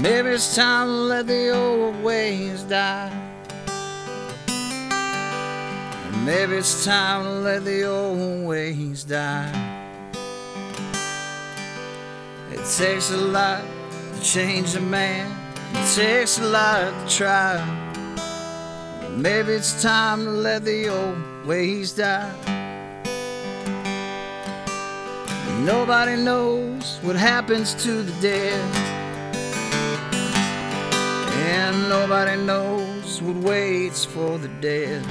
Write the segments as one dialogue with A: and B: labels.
A: Maybe it's time to let the old ways die. Maybe it's time to let the old ways die. It takes a lot to change a man. It takes a lot to try. Maybe it's time to let the old ways die. Nobody knows what happens to the dead, and nobody knows what waits for the dead.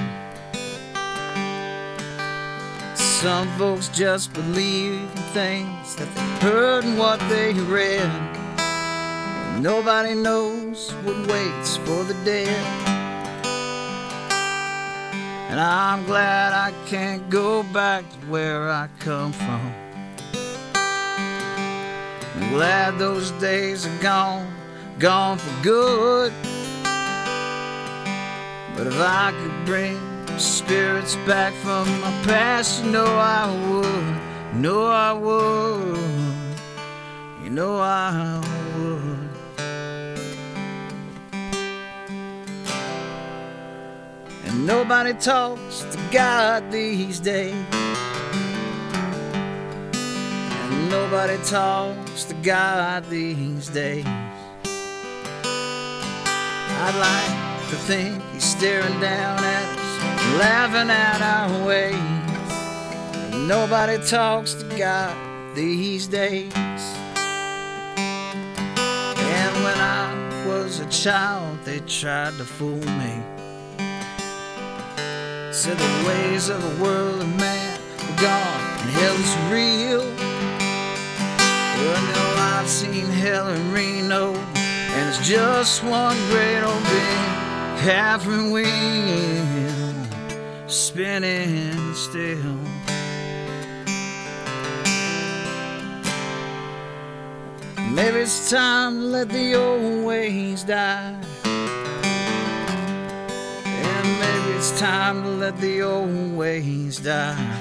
A: Some folks just believe in things that they heard and what they read. Nobody knows what waits for the dead. And I'm glad I can't go back to where I come from. I'm glad those days are gone for good. But if I could bring spirits back from my past, you know I would, you know I would, you know I would. And nobody talks to God these days, and nobody talks to God these days. I'd like to think he's staring down at us, laughing at our ways. Nobody talks to God these days. And when I was a child, they tried to fool me. Said the ways of the world of man were gone and hell is real. Well, no, I've seen hell in Reno, and it's just one great old big half-moon wheel spinning still. Maybe it's time to let the old ways die. And maybe it's time to let the old ways die.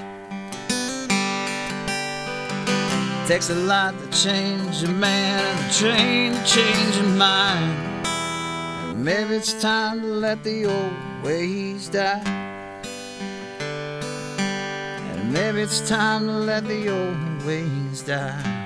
A: Takes a lot to change a man and a train to change a mind. And maybe it's time to let the old ways die. And maybe it's time to let the old ways die.